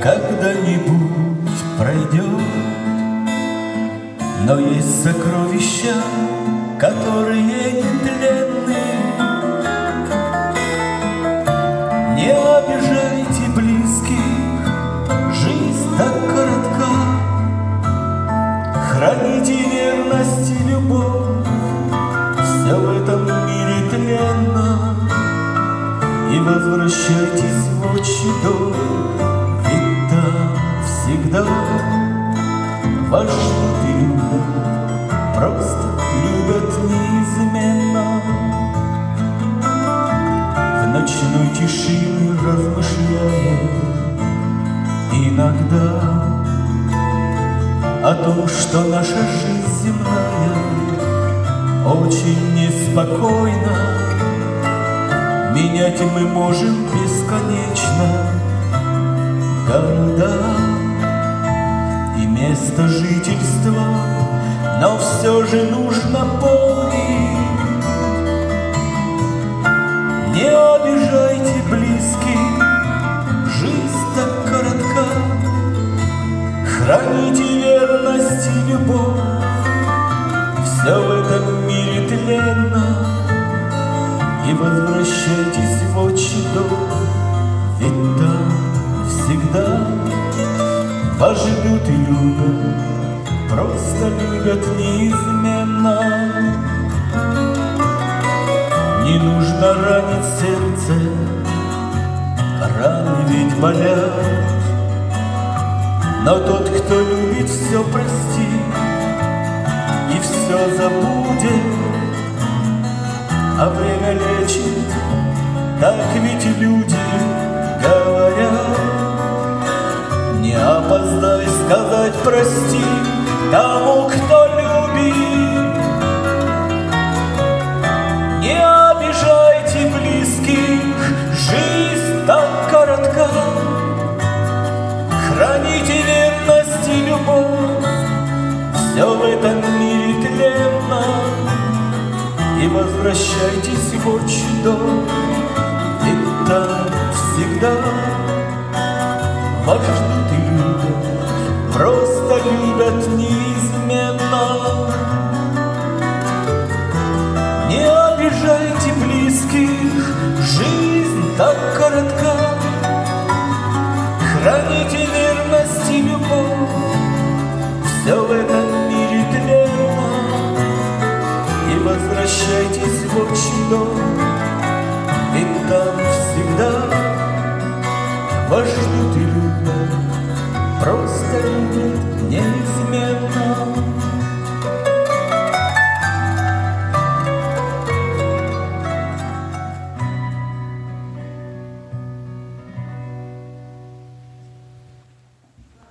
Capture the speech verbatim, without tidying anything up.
когда-нибудь пройдет. Но есть сокровища, которые нетленны. Не обижайте близких, жизнь так коротка. Храните верность и любовь, все в этом мире тленно. И возвращайтесь в отчий дом, ведь там всегда вас ждут и любят, просто любят неизменно. В ночной тишине размышляя иногда о том, что наша жизнь земная очень неспокойна. Менять мы можем бесконечно города и место жительства, но все же нужно помнить: не обижайте близких, жизнь так коротка. Храните верность и любовь, все в этом мире тленно. И возвращайтесь в отчий дом, ведь там всегда вас ждут и любят, просто любят неизменно. Не нужно ранить сердце, раны ведь болят. Но тот, кто любит, все простит и все забудет. А время лечит, так ведь люди говорят. Не опоздай сказать прости тому, кто любит. Не обижайте близких, жизнь так коротка. Храните верность и любовь, все в этом мире тленно. И возвращайтесь в отчий дом, ведь там всегда вас ждут и любят, просто любят неизменно. Не обижайте близких, жизнь так коротка. Храните верность и любовь, все в этом мире тленно. И возвращайтесь в отчий дом,